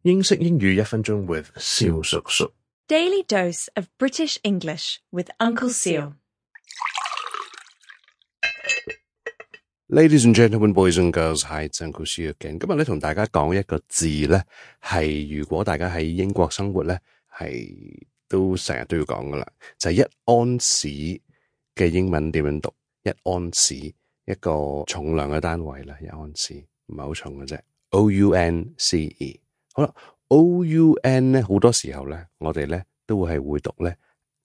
英式英語1分鐘 with 蕭叔叔。 Daily dose of British English with Uncle Seal. Ladies and gentlemen, boys and girls, hi, it's Uncle Seal again. 今日咧同大家講一個字咧，係如果大家喺英國生活咧，係都成日都要講噶啦，就係1安士嘅英文點樣讀？1安士一個重量嘅單位啦，1安士唔係好重嘅啫。OUNCE。好啦 ，OUN 咧好多時候咧，我哋咧都係會讀咧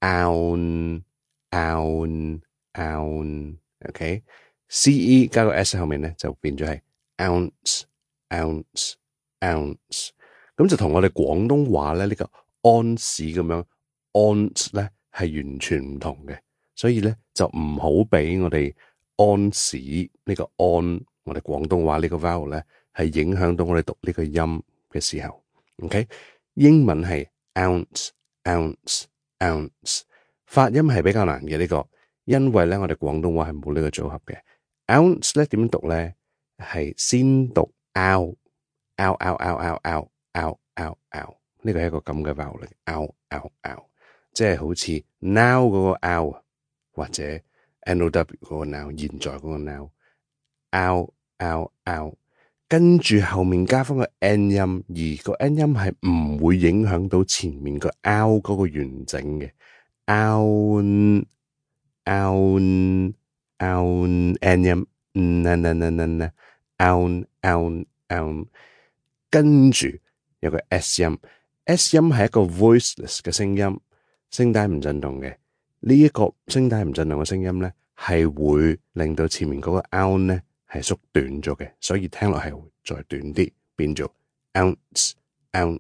oun，OK。CE 加個 S 後面咧就變咗係 ounce。咁就同我哋廣東話咧呢個安士咁樣 ounce 咧係完全唔同嘅，所以咧就唔好俾我哋安士呢個安，我哋廣東話呢個 vowel 咧係影響到我哋讀呢個音嘅時候。OK， 英文係 ounce， 發音係比較難嘅呢個，因為咧我哋廣東話係冇呢個組合嘅。ounce 咧點讀咧？係先讀 ow， 呢個係一個咁嘅 vowel 嚟 ow， 即係好似 now 嗰個 ow 或者 now 嗰個 now， 現在嗰個 now，ow， 跟住後面加翻個 n 音，而個 n 音係唔會影響到前面個 ow 嗰個完整嘅 own n 音own， 跟住有個 s 音， s 音係一個 voiceless 嘅聲音，聲帶唔震動嘅。呢一個聲帶唔震動嘅聲音咧，係會令到前面嗰個 oun 咧係縮短咗嘅，所以聽落係會再短啲，變做 ounce。咁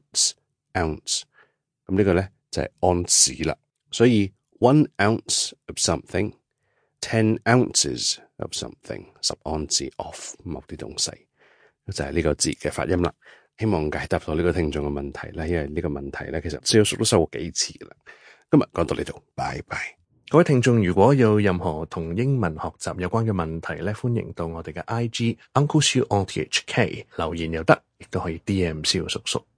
呢個咧就係安士啦。所以 1 ounce of something， 10 ounces of something， 10安士 of 某啲東西，就係呢個字嘅發音啦。希望解答到呢個聽眾嘅問題啦，因為呢個問題咧其實蕭叔都收過幾次啦。今日講到呢度，拜拜。 各位聽眾，如果有任何同英文學習有關嘅問題咧，歡迎到我哋嘅 IG Uncle Seal on THK 留言又得，亦都可以 DM 蕭叔叔。